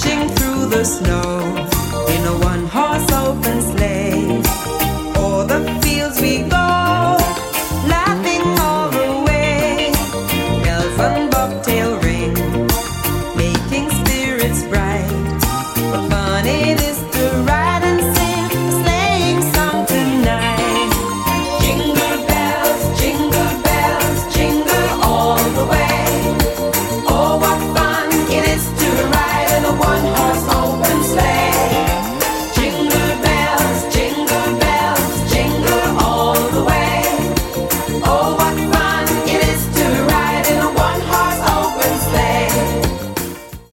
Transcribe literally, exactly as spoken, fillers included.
dashing through the snow in a one-horse open sleigh. O'er the fields we go.